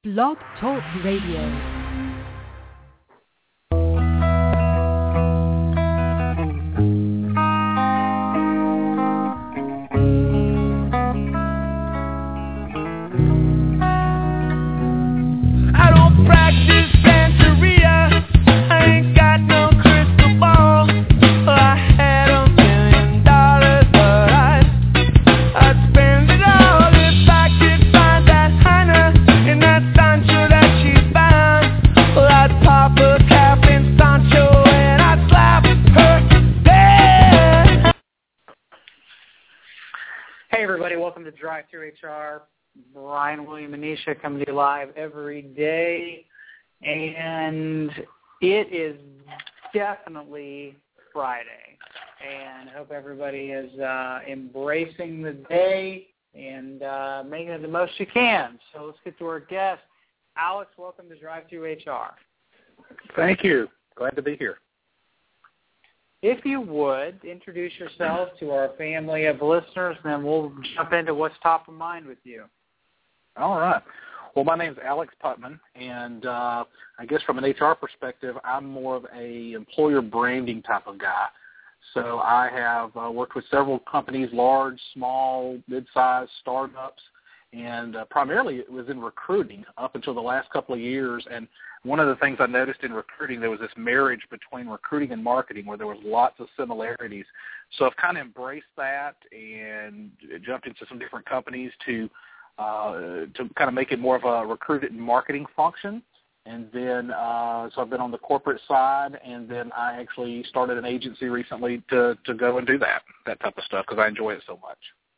Blog Talk Radio. Drive-Thru HR, Brian William Anisha coming to you live every day, and it is definitely Friday, and I hope everybody is embracing the day and making it the most you can. So let's get to our guest. Alex, welcome to Drive-Thru HR. Thank you. Glad to be here. If you would, introduce yourself to our family of listeners, and then we'll jump into what's top of mind with you. All right. Well, my name is Alex Putman, and I guess from an HR perspective, I'm more of a employer branding type of guy. So I have worked with several companies, large, small, mid-sized, startups, and primarily it was in recruiting up until the last couple of years. And one of the things I noticed in recruiting, there was this marriage between recruiting and marketing where there was lots of similarities. So I've kind of embraced that and jumped into some different companies to kind of make it more of a recruiting and marketing function. And then so I've been on the corporate side, and then I actually started an agency recently to go and do that type of stuff because I enjoy it so much.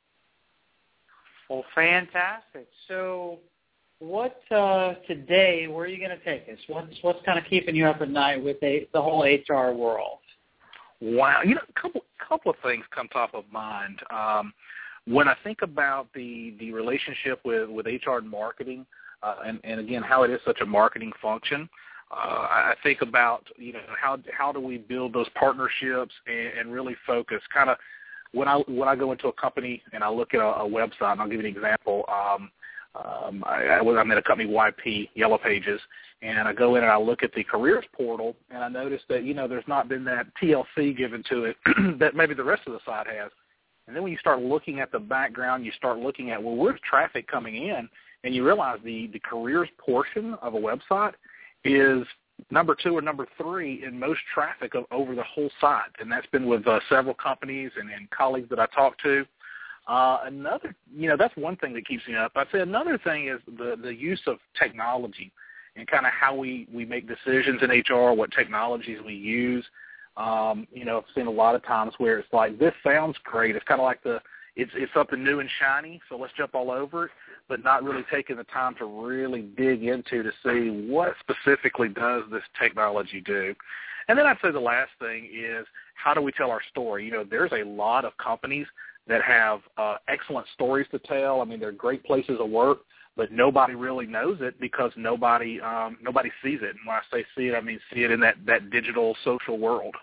Well, fantastic. So what today, where are you going to take us? What's kind of keeping you up at night with the whole HR world? Wow. A couple of things come top of mind. When I think about the relationship with HR and marketing, and again, how it is such a marketing function, I think about, how do we build those partnerships and really focus kind of when I go into a company and I look at a website, and I'll give you an example. I'm at a company, YP, Yellow Pages, and I go in and I look at the careers portal, and I notice that, there's not been that TLC given to it that maybe the rest of the site has. And then when you start looking at the background, you start looking at, well, where's traffic coming in? And you realize the careers portion of a website is number 2 or number 3 in most traffic over the whole site. And that's been with several companies and colleagues that I talk to. Another, that's one thing that keeps me up. I'd say another thing is the use of technology and kind of how we make decisions in HR, what technologies we use. I've seen a lot of times where it's like, this sounds great. It's kind of like it's something new and shiny, so let's jump all over it, but not really taking the time to really dig into to see what specifically does this technology do. And then I'd say the last thing is, how do we tell our story? There's a lot of companies that have excellent stories to tell. I mean, they're great places of work, but nobody really knows it because nobody sees it. And when I say see it, I mean see it in that digital social world.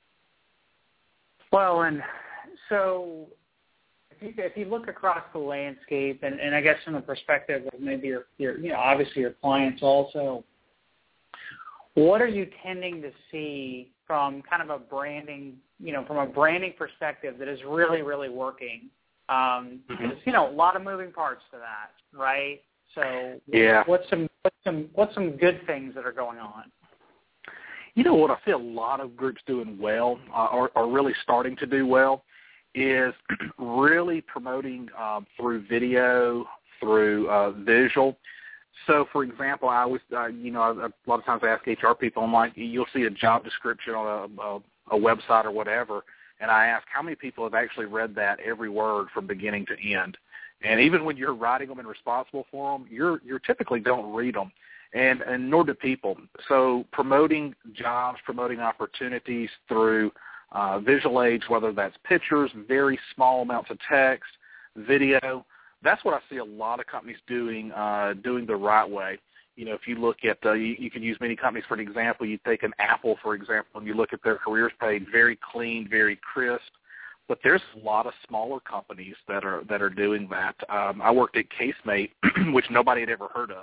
Well, and so if you look across the landscape, and I guess from the perspective of maybe your obviously your clients also, what are you tending to see from kind of a branding, from a branding perspective that is really, really working? There's, a lot of moving parts to that, right? So yeah. What's some good things that are going on? What I see a lot of groups doing well, or really starting to do well, is really promoting through video, through visual. So, for example, I was, a lot of times I ask HR people, I'm like, you'll see a job description on a website or whatever, and I ask how many people have actually read that every word from beginning to end. And even when you're writing them and responsible for them, you typically don't read them, and nor do people. So promoting jobs, promoting opportunities through visual aids, whether that's pictures, very small amounts of text, video, that's what I see a lot of companies doing the right way. If you look at, you can use many companies for an example. You take an Apple, for example, and you look at their careers page, very clean, very crisp. But there's a lot of smaller companies that are doing that. I worked at Casemate, which nobody had ever heard of.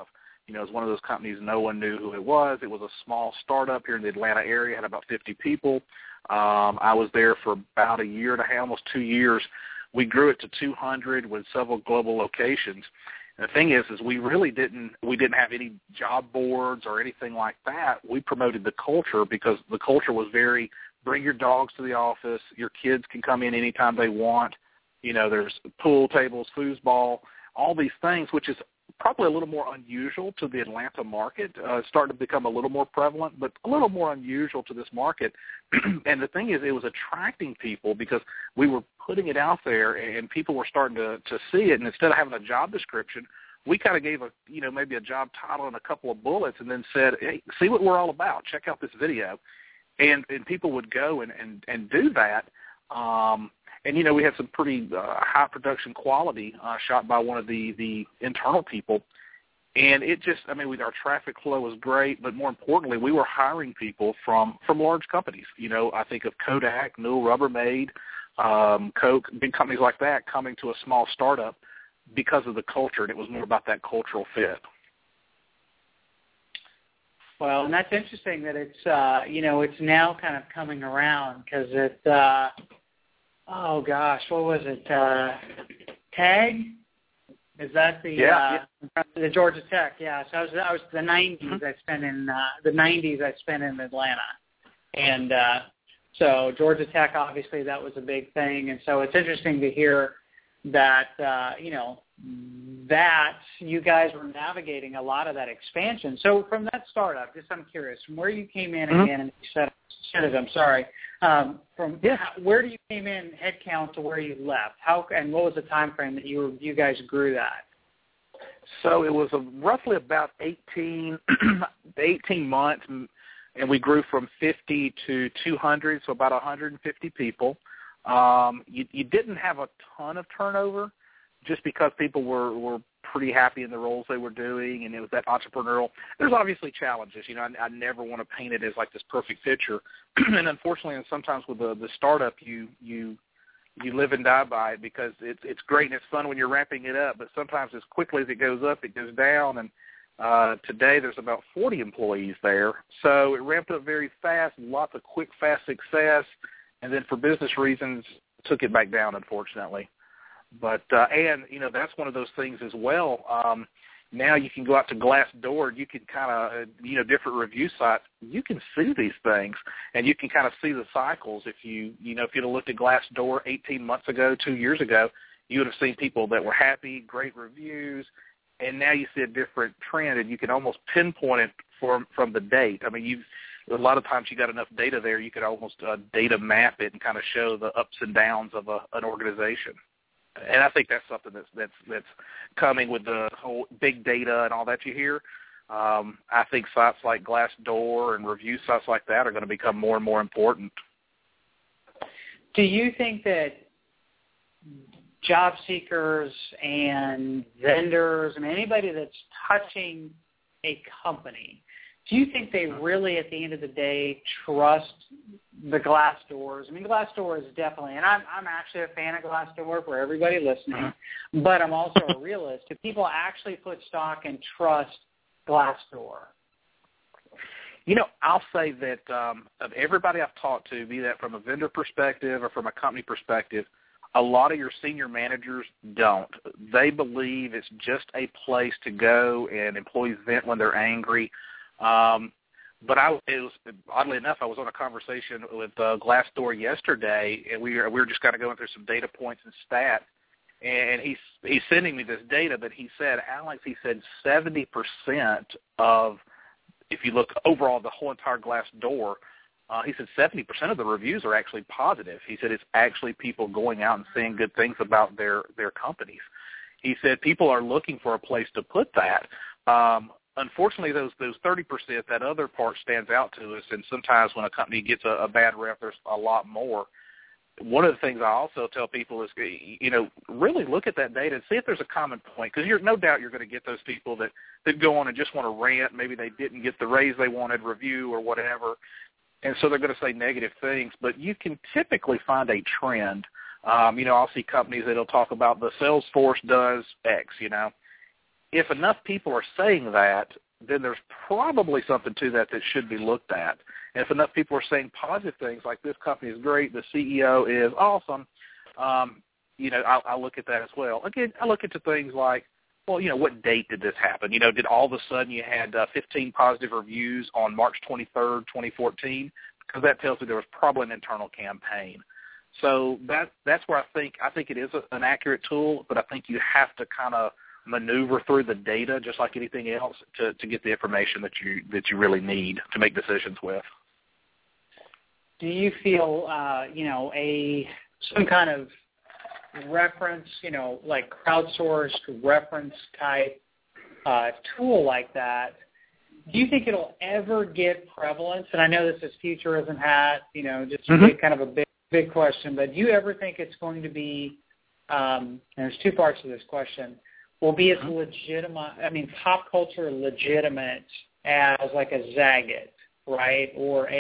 You know, it was one of those companies no one knew who it was. It was a small startup here in the Atlanta area, had about 50 people. I was there for about a year and a half, almost 2 years. We grew it to 200 with several global locations. And the thing is we really didn't have any job boards or anything like that. We promoted the culture because the culture was very, bring your dogs to the office. Your kids can come in anytime they want. You know, there's pool tables, foosball, all these things, which is probably a little more unusual to the Atlanta market. It's starting to become a little more prevalent, but a little more unusual to this market. And the thing is, it was attracting people because we were putting it out there, and people were starting to see it. And instead of having a job description, we kind of gave maybe a job title and a couple of bullets, and then said, "Hey, see what we're all about. Check out this video," and people would go and do that. And, you know, we had some pretty high production quality shot by one of the internal people. And it just, our traffic flow was great, but more importantly, we were hiring people from large companies. You know, I think of Kodak, Newell Rubbermaid, Coke, big companies like that coming to a small startup because of the culture, and it was more about that cultural fit. Well, and that's interesting that it's, it's now kind of coming around because it, oh gosh, what was it? TAG? Is that the the Georgia Tech? Yeah. So I was the 90s. Mm-hmm. I spent in Atlanta, and so Georgia Tech, obviously, that was a big thing. And so it's interesting to hear that that you guys were navigating a lot of that expansion. So from that startup, just I'm curious, from where you came in again, and you said it, I'm sorry. Where do you came in headcount to where you left? And what was the time frame that you guys grew that? So it was roughly about 18 months, and we grew from 50 to 200, so about 150 people. You didn't have a ton of turnover just because people were pretty happy in the roles they were doing, and it was that entrepreneurial. There's obviously challenges. You know, I never want to paint it as like this perfect picture. And unfortunately, and sometimes with the startup, you live and die by it because it's great and it's fun when you're ramping it up, but sometimes as quickly as it goes up, it goes down. And today there's about 40 employees there. So it ramped up very fast, lots of quick, fast success, and then for business reasons, took it back down, unfortunately. But, and, you know, that's one of those things as well. Now you can go out to Glassdoor, you can kind of, different review sites, you can see these things, and you can kind of see the cycles. If you'd have looked at Glassdoor 18 months ago, 2 years ago, you would have seen people that were happy, great reviews, and now you see a different trend, and you can almost pinpoint it from the date. I mean, a lot of times you got enough data there, you could almost data map it and kind of show the ups and downs of an organization. And I think that's something that's coming with the whole big data and all that you hear. I think sites like Glassdoor and review sites like that are going to become more and more important. Do you think that job seekers and vendors and anybody that's touching a company, do you think they really, at the end of the day, trust the Glassdoors? I mean, Glassdoor is definitely, and I'm actually a fan of Glassdoor for everybody listening, but I'm also a realist. Do people actually put stock and trust Glassdoor? You know, I'll say that of everybody I've talked to, be that from a vendor perspective or from a company perspective, a lot of your senior managers don't. They believe it's just a place to go and employees vent when they're angry. But oddly enough, I was on a conversation with Glassdoor yesterday, and we were just kind of going through some data points and stats. And he's sending me this data, but he said, Alex, 70% of, if you look overall the whole entire Glassdoor, he said 70% of the reviews are actually positive. He said it's actually people going out and saying good things about their companies. He said people are looking for a place to put that. Unfortunately, those 30%, that other part stands out to us, and sometimes when a company gets a bad rep, there's a lot more. One of the things I also tell people is, really look at that data and see if there's a common point, because no doubt you're going to get those people that go on and just want to rant. Maybe they didn't get the raise they wanted, review, or whatever, and so they're going to say negative things. But you can typically find a trend. I'll see companies that'll talk about the Salesforce does X, If enough people are saying that, then there's probably something to that should be looked at. And if enough people are saying positive things like this company is great, the CEO is awesome, I look at that as well. Again, I look into things like, well, what date did this happen? Did all of a sudden you had 15 positive reviews on March 23rd, 2014? Because that tells me there was probably an internal campaign. So that's where I think it is an accurate tool, but I think you have to kind of maneuver through the data just like anything else to get the information that you really need to make decisions with. Do you feel some kind of reference, like crowdsourced reference type tool like that, do you think it'll ever get prevalence? And I know this is futurism hat, just kind of a big question, but do you ever think it's going to be, and there's two parts to this question, will be as legitimate, pop culture legitimate as like a Zagat, right? Or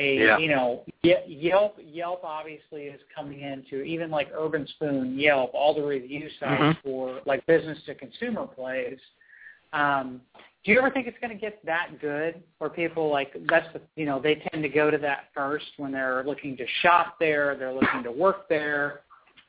Yelp obviously is coming into, even like Urban Spoon, Yelp, all the review sites for like business to consumer plays. Do you ever think it's going to get that good, or people they tend to go to that first when they're looking to shop there, they're looking to work there?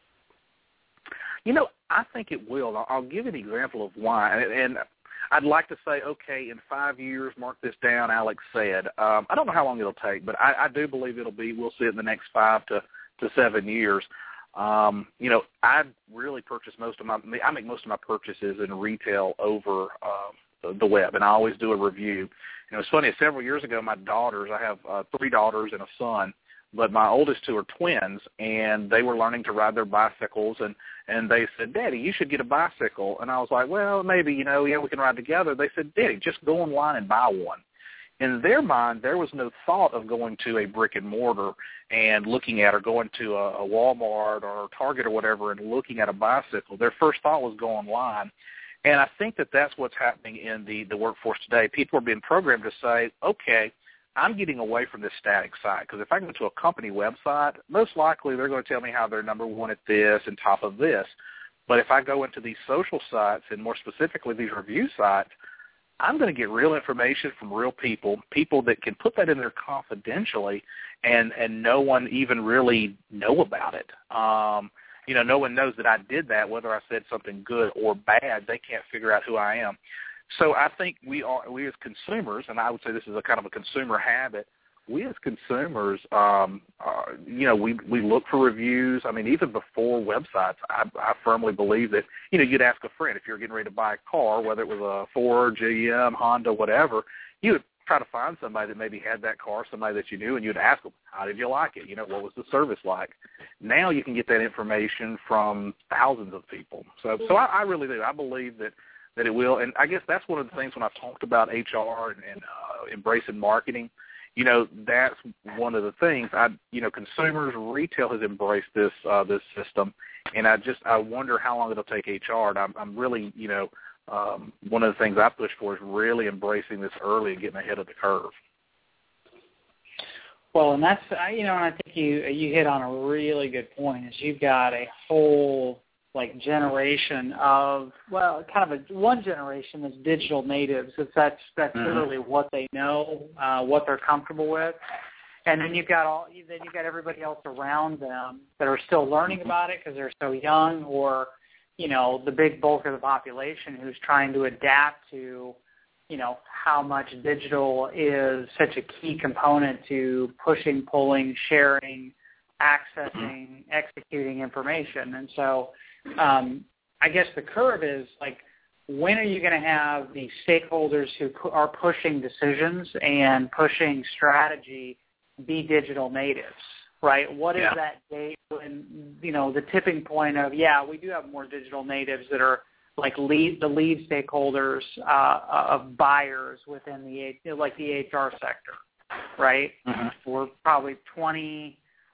I think it will. I'll give an example of why, and I'd like to say, okay, in 5 years, mark this down, Alex said. I don't know how long it'll take, but I do believe we'll see it in the next 5 to 7 years. I really purchase I make most of my purchases in retail over the web, and I always do a review. It's funny, several years ago, my daughters, I have 3 daughters and a son, but my oldest 2 are twins, and they were learning to ride their bicycles, and they said, Daddy, you should get a bicycle. And I was like, well, maybe, we can ride together. They said, Daddy, just go online and buy one. In their mind, there was no thought of going to a brick and mortar and looking at, or going to a Walmart or Target or whatever and looking at a bicycle. Their first thought was go online. And I think that's what's happening in the workforce today. People are being programmed to say, okay, I'm getting away from this static site, because if I go to a company website, most likely they're going to tell me how they're number one at this and top of this. But if I go into these social sites, and more specifically these review sites, I'm going to get real information from real people that can put that in there confidentially, and no one even really know about it. No one knows that I did that, whether I said something good or bad. They can't figure out who I am. So I think we as consumers, and I would say this is a kind of a consumer habit, we as consumers, we look for reviews. Even before websites, I firmly believe that, you'd ask a friend if you're getting ready to buy a car, whether it was a Ford, GM, Honda, whatever, you would try to find somebody that maybe had that car, somebody that you knew, and you'd ask them, how did you like it? What was the service like? Now you can get that information from thousands of people. So I really do. I believe that it will. And I guess that's one of the things when I talked about HR and embracing marketing, that's one of the things. Consumers, retail has embraced this system, and I wonder how long it'll take HR. And I'm really, one of the things I push for is really embracing this early and getting ahead of the curve. Well, and that's, and I think you hit on a really good point, is you've got a whole generation of, kind of one generation that's digital natives. That's literally what they know, what they're comfortable with, and then you've got everybody else around them that are still learning about it because they're so young, or the big bulk of the population who's trying to adapt to how much digital is such a key component to pushing, pulling, sharing, accessing, executing information. And so I guess the curve is when are you going to have the stakeholders who are pushing decisions and pushing strategy be digital natives, right? What is that date when, the tipping point of, we do have more digital natives that are the lead stakeholders of buyers within the HR sector, right? We're probably 20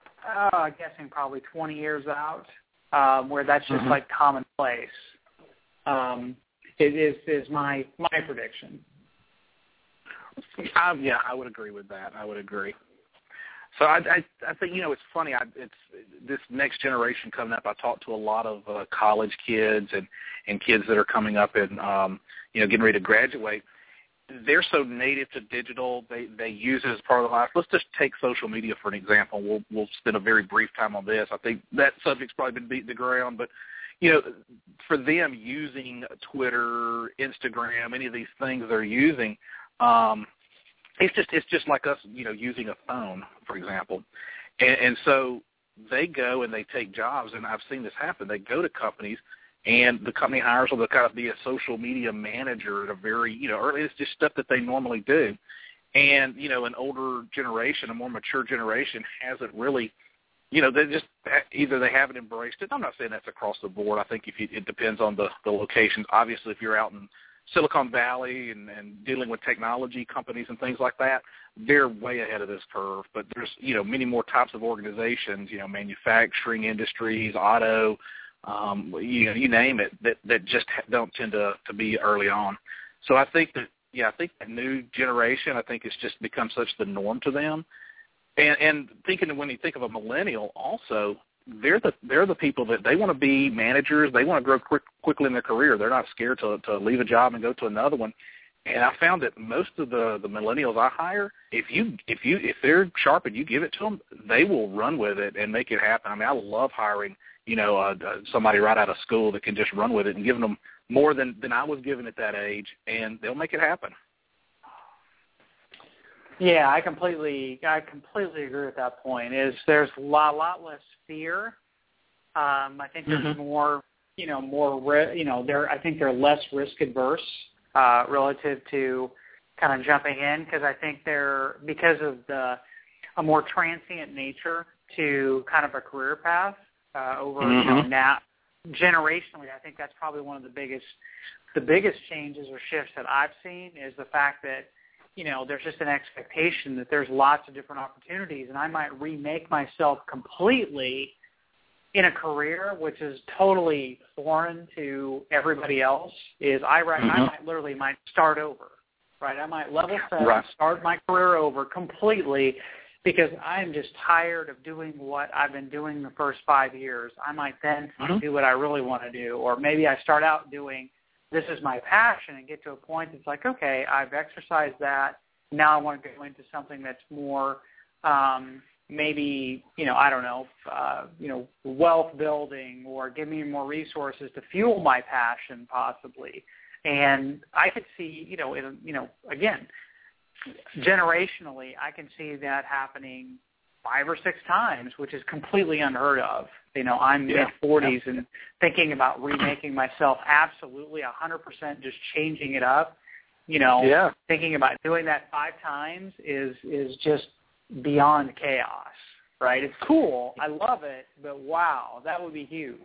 years out, where that's just commonplace. It is my prediction. I would agree with that. I would agree. So I think, it's funny. It's this next generation coming up. I talk to a lot of college kids and kids that are coming up and, getting ready to graduate. they're so native to digital, they use it as part of their life. Let's just take social media for an example. We'll spend a very brief time on this. I think that subject's probably been beaten to ground, but for them using Twitter, Instagram, any of these things they're using, it's just like us, using a phone, for example. And so they go and they take jobs, and I've seen this happen. They go to companies, and the company hires them to kind of be a social media manager at a very, early. It's just stuff that they normally do. And, an older generation, a more mature generation hasn't really, they just either they haven't embraced it. I'm not saying that's across the board. I think it depends on the locations. Obviously, if you're out in Silicon Valley and dealing with technology companies and things like that, they're way ahead of this curve. But there's, many more types of organizations, manufacturing industries, auto, you name it, that just don't tend to be early on. So I think that new generation, I think it's just become such the norm to them. And when you think of a millennial also, they're the people that they want to be managers. They want to grow quickly in their career. They're not scared to leave a job and go to another one. And I found that most of the millennials I hire, if they're sharp and you give it to them, they will run with it and make it happen. I mean, I love hiring, somebody right out of school that can just run with it and giving them more than I was given at that age, and they'll make it happen. Yeah, I completely agree with that point. There's a lot less fear. I think there's more, I think they're less risk adverse relative to kind of jumping in, because I think because of a more transient nature to kind of a career path over now. Generationally, I think that's probably one of the biggest changes or shifts that I've seen is the fact that there's just an expectation that there's lots of different opportunities, and I might remake myself completely in a career which is totally foreign to everybody else. I might start over, right? I might level set, start my career over completely, because I'm just tired of doing what I've been doing the first 5 years. I might then do what I really want to do, or maybe I start out doing this is my passion and get to a point that's like, okay, I've exercised that. Now I want to go into something that's more maybe, wealth building, or give me more resources to fuel my passion possibly. And I could see, again, generationally, I can see that happening 5 or 6 times, which is completely unheard of. I'm mid-40s and thinking about remaking myself, absolutely 100% just changing it up. Thinking about doing that 5 times is just beyond chaos, right? It's cool. I love it, but wow, that would be huge.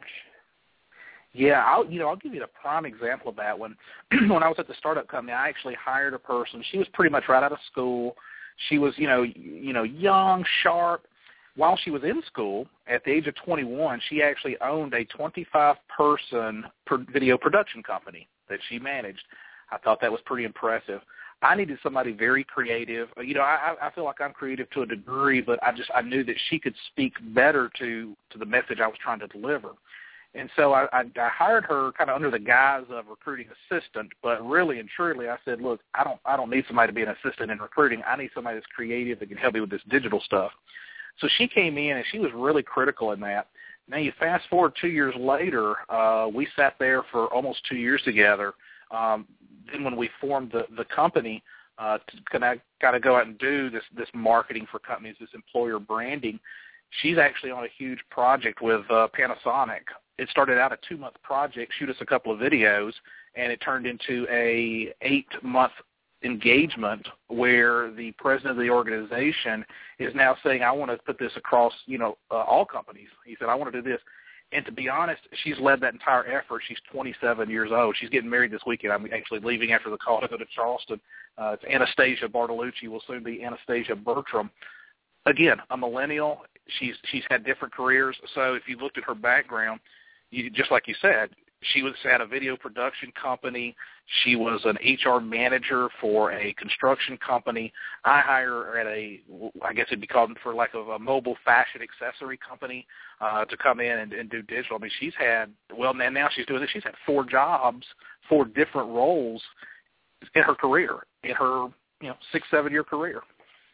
Yeah, I'll give you the prime example of that one. When I was at the startup company, I actually hired a person. She was pretty much right out of school. She was, young, sharp. While she was in school, at the age of 21, she actually owned a 25-person video production company that she managed. I thought that was pretty impressive. I needed somebody very creative. I feel like I'm creative to a degree, but I knew that she could speak better to the message I was trying to deliver. And so I hired her kind of under the guise of recruiting assistant, but really and truly I said, look, I don't need somebody to be an assistant in recruiting. I need somebody that's creative that can help me with this digital stuff. So she came in, and she was really critical in that. Now you fast forward 2 years later, we sat there for almost 2 years together. Then when we formed the company to kind of go out and do this marketing for companies, this employer branding, she's actually on a huge project with Panasonic. It started out a 2-month project, shoot us a couple of videos, and it turned into a 8-month engagement where the president of the organization is now saying, I want to put this across, all companies. He said, I want to do this. And to be honest, she's led that entire effort. She's 27 years old. She's getting married this weekend. I'm actually leaving after the call to go to Charleston. It's Anastasia Bartolucci, will soon be Anastasia Bertram. Again, a millennial. She's had different careers. So if you looked at her background, just like you said, she was at a video production company. She was an HR manager for a construction company. I hire her at I guess it'd be called, for lack of a mobile fashion accessory company, to come in and do digital. I mean, she's had, now she's doing this. She's had 4 jobs, 4 different roles in her career. in her 6-7 year career.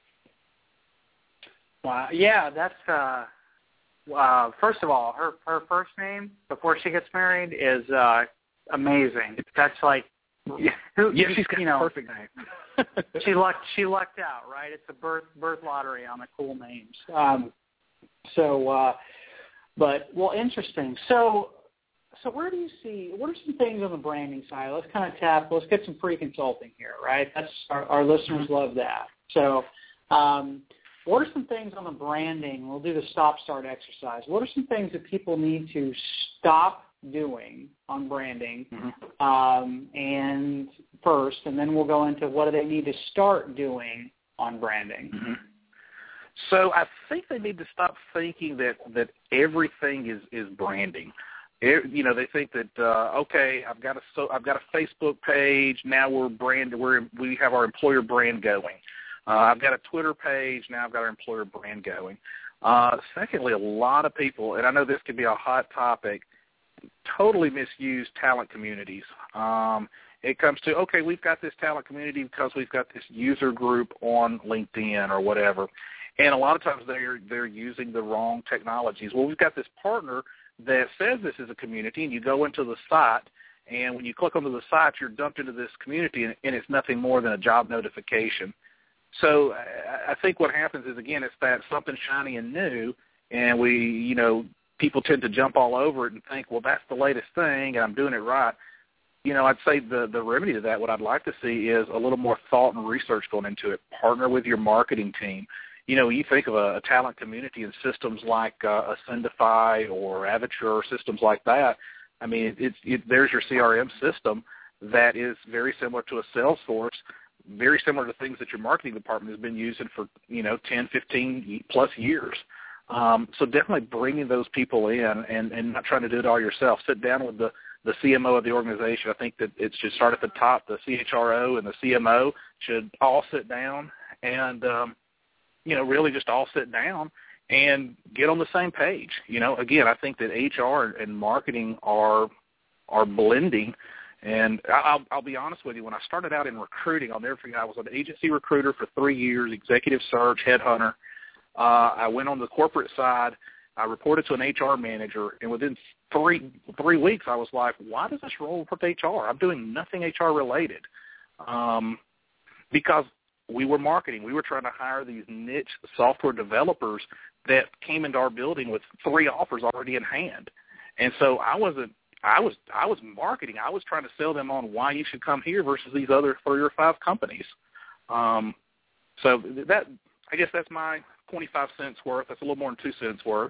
Wow. Yeah, that's first of all, her first name before she gets married is amazing. That's like she's got a perfect name. she lucked out, right? It's a birth lottery on the cool names. But interesting. So where do you see, what are some things on the branding side? Let's get some free consulting here, right? That's our listeners love that. So what are some things on the branding? We'll do the stop-start exercise. What are some things that people need to stop doing on branding and first, and then we'll go into what do they need to start doing on branding? Mm-hmm. So I think they need to stop thinking that everything is branding. They think that okay, I've got a Facebook page, now we're branded. We have our employer brand going. I've got a Twitter page, now I've got our employer brand going. Secondly, a lot of people, and I know this could be a hot topic, totally misuse talent communities. It comes to, okay, we've got this talent community because we've got this user group on LinkedIn or whatever. And a lot of times they're using the wrong technologies. Well, we've got this partner that says this is a community, and you go into the site, and when you click onto the site, you're dumped into this community, and it's nothing more than a job notification. So I think what happens is, again, it's that something shiny and new, and people tend to jump all over it and think, well, that's the latest thing, and I'm doing it right. I'd say the remedy to that, what I'd like to see is a little more thought and research going into it. Partner with your marketing team. You think of a talent community and systems like Ascendify or Avature or systems like that. I mean, there's your CRM system that is very similar to a Salesforce, very similar to things that your marketing department has been using for 10, 15 plus years. So definitely bringing those people in and not trying to do it all yourself. Sit down with the CMO of the organization. I think that it should start at the top. The CHRO and the CMO should all sit down and really just all sit down and get on the same page. Again, I think that HR and marketing are blending. And I'll be honest with you, when I started out in recruiting, I'll never forget, I was an agency recruiter for 3 years, executive search, headhunter. I went on the corporate side. I reported to an HR manager, and within three weeks, I was like, why does this role report to HR? I'm doing nothing HR related. Because we were marketing. We were trying to hire these niche software developers that came into our building with 3 offers already in hand. And so I was marketing. I was trying to sell them on why you should come here versus these other 3 or 5 companies. So that, I guess that's my 25 cents worth. That's a little more than 2 cents worth.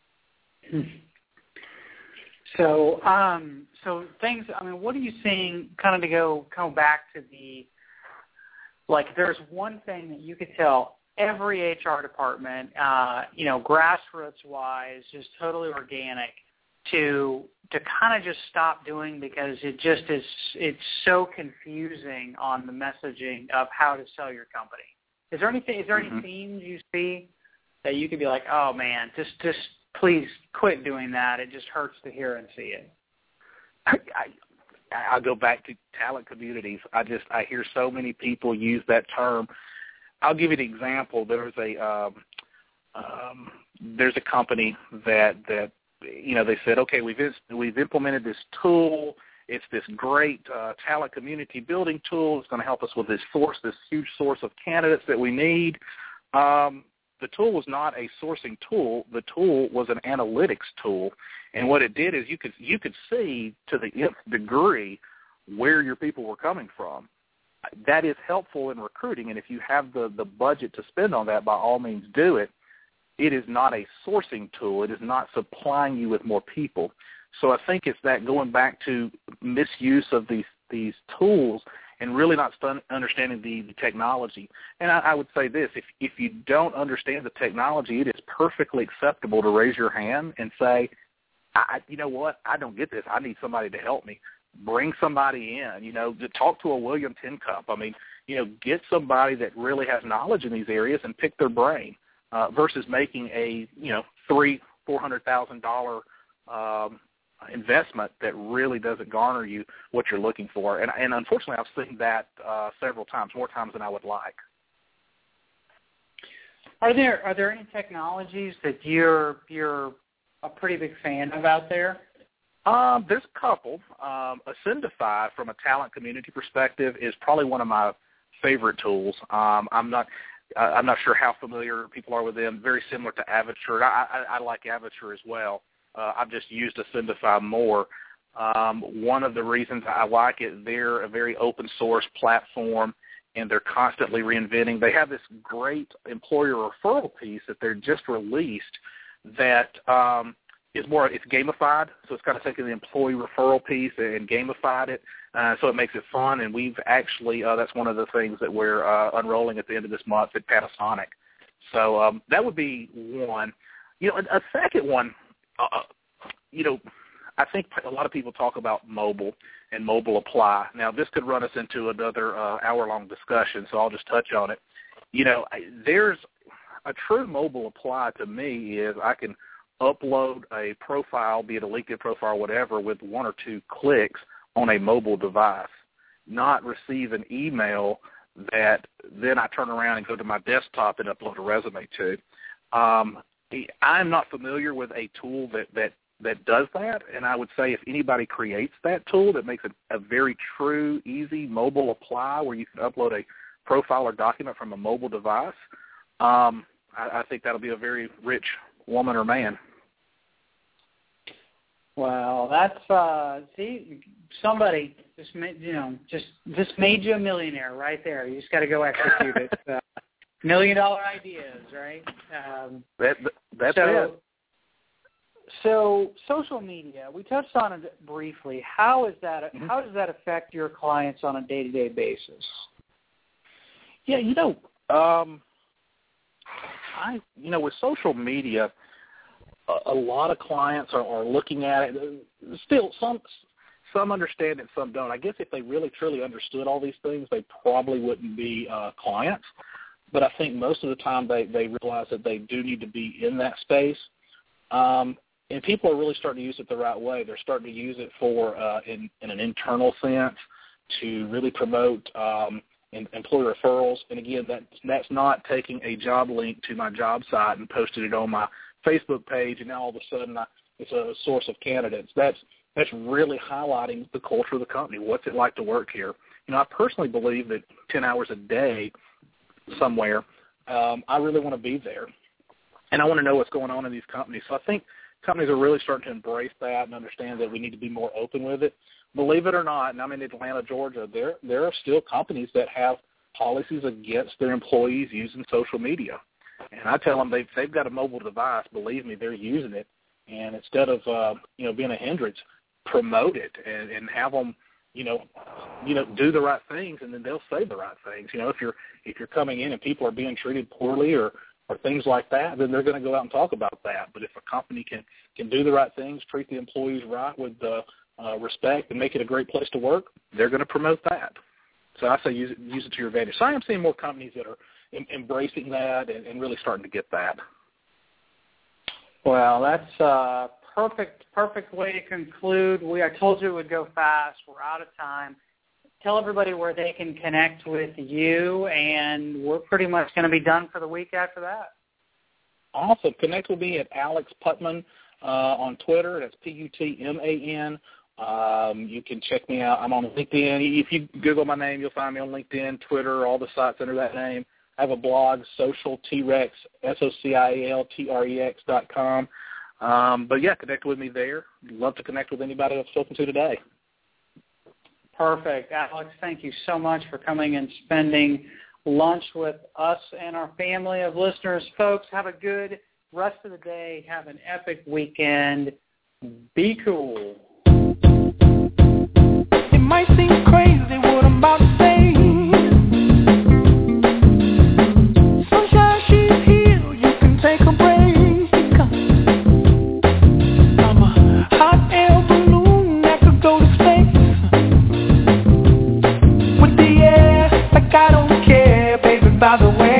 So things, what are you seeing kind of to go back to the, like, there's one thing that you could tell every HR department, grassroots-wise, just totally organic, to kind of just stop doing, because it's so confusing on the messaging of how to sell your company. Is there any themes you see that you could be like, oh man, just please quit doing that. It just hurts to hear and see it. I'll go back to talent communities. I hear so many people use that term. I'll give you an example. There's a company that they said, okay, we've implemented this tool. It's this great talent community building tool. It's going to help us with this huge source of candidates that we need. The tool was not a sourcing tool. The tool was an analytics tool, and what it did is you could see to the nth degree where your people were coming from. That is helpful in recruiting, and if you have the budget to spend on that, by all means do it. It is not a sourcing tool. It is not supplying you with more people. So I think it's that going back to misuse of these tools and really not understanding the technology. And I would say this, if you don't understand the technology, it is perfectly acceptable to raise your hand and say, you know what, I don't get this. I need somebody to help me. Bring somebody in, to talk to a William Tincup. Get somebody that really has knowledge in these areas and pick their brain versus making a $300,000-$400,000 investment that really doesn't garner you what you're looking for. And unfortunately, I've seen that several times, more times than I would like. Are there any technologies that you're a pretty big fan of out there? There's a couple. Ascendify, from a talent community perspective, is probably one of my favorite tools. I'm not sure how familiar people are with them. Very similar to Avature. I like Avature as well. I've just used Ascendify more. One of the reasons I like it, they're a very open source platform, and they're constantly reinventing. They have this great employer referral piece that they're just released that it's gamified, so it's kind of taken the employee referral piece and gamified it, so it makes it fun. And we've actually that's one of the things that we're unrolling at the end of this month at Panasonic. So that would be one. A second one. I think a lot of people talk about mobile and mobile apply. Now, this could run us into another hour-long discussion, so I'll just touch on it. There's a true mobile apply to me is I can upload a profile, be it a LinkedIn profile or whatever, with one or two clicks on a mobile device, not receive an email that then I turn around and go to my desktop and upload a resume to. I'm not familiar with a tool that does that, and I would say if anybody creates that tool that makes it a very true, easy mobile apply where you can upload a profile or document from a mobile device, I think that'll be a very rich woman or man. Well, that's somebody just made you a millionaire right there. You just got to go execute it. $1 million ideas, right? That's it. So social media, we touched on it briefly. How does that affect your clients on a day-to-day basis? Yeah, with social media, a lot of clients are looking at it. Still, some understand it, some don't. I guess if they really truly understood all these things, they probably wouldn't be clients. But I think most of the time they realize that they do need to be in that space. And people are really starting to use it the right way. They're starting to use it for in an internal sense to really promote employee referrals. And again, that's not taking a job link to my job site and posting it on my Facebook page, and now all of a sudden it's a source of candidates. That's really highlighting the culture of the company. What's it like to work here? I personally believe that 10 hours a day somewhere, I really want to be there, and I want to know what's going on in these companies. So I think companies are really starting to embrace that and understand that we need to be more open with it. Believe it or not, and I'm in Atlanta, Georgia, there are still companies that have policies against their employees using social media. And I tell them they've got a mobile device, believe me, they're using it. And instead of being a hindrance, promote it and have them do the right things, and then they'll say the right things. If you're coming in and people are being treated poorly or things like that, then they're going to go out and talk about that. But if a company can do the right things, treat the employees right with respect, and make it a great place to work, they're going to promote that. So I say use it to your advantage. So I am seeing more companies that are embracing that and really starting to get that. Well, that's a perfect way to conclude. I told you it would go fast. We're out of time. Tell everybody where they can connect with you, and we're pretty much going to be done for the week after that. Awesome. Connect with me at Alex Putman on Twitter. That's Putman. You can check me out. I'm on LinkedIn. If you Google my name, you'll find me on LinkedIn, Twitter, all the sites under that name. I have a blog, SocialTrex, SocialTrex.com. But, yeah, connect with me there. Love to connect with anybody I've spoken to today. Perfect. Alex, thank you so much for coming and spending lunch with us and our family of listeners. Folks, have a good rest of the day. Have an epic weekend. Be cool. It might seem crazy what I'm about to say. Sunshine, she's here. You can take a break. I'm a hot air balloon that could go to space. With the air, like I don't care, baby, by the way.